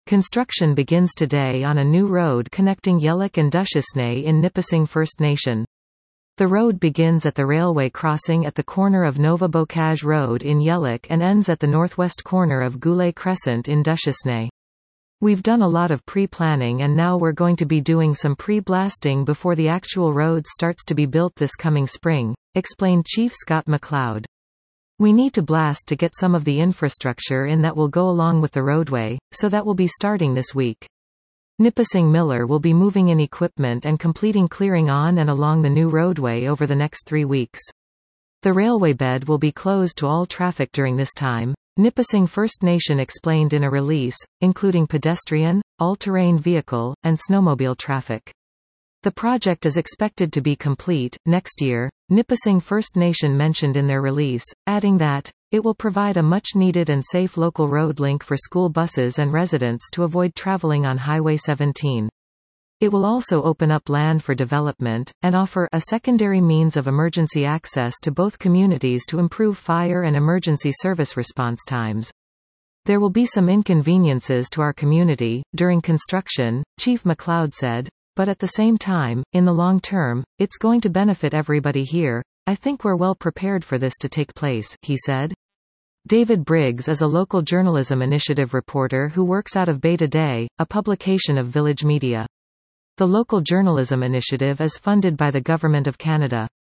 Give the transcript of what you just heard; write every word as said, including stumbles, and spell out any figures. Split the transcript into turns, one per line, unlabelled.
Construction begins today on a new road connecting Yellowknife and Duchesnay in Nipissing First Nation. The road begins at the railway crossing at the corner of Nova Bocage Road in Yellowknife and ends at the northwest corner of Goulet Crescent in Duchesnay. We've done a lot of pre-planning and now we're going to be doing some pre-blasting before the actual road starts to be built this coming spring, explained Chief Scott McLeod. We need to blast to get some of the infrastructure in that will go along with the roadway, so that will be starting this week. Nipissing Miller will be moving in equipment and completing clearing on and along the new roadway over the next three weeks. The railway bed will be closed to all traffic during this time, Nipissing First Nation explained in a release, including pedestrian, all-terrain vehicle, and snowmobile traffic. The project is expected to be complete next year, Nipissing First Nation mentioned in their release, adding that, it will provide a much-needed and safe local road link for school buses and residents to avoid traveling on Highway seventeen. It will also open up land for development, and offer a secondary means of emergency access to both communities to improve fire and emergency service response times. There will be some inconveniences to our community during construction, Chief McLeod said, but at the same time, in the long term, it's going to benefit everybody here. I think we're well prepared for this to take place, he said. David Briggs is a local journalism initiative reporter who works out of Beta Day, a publication of Village Media. The local journalism initiative is funded by the Government of Canada.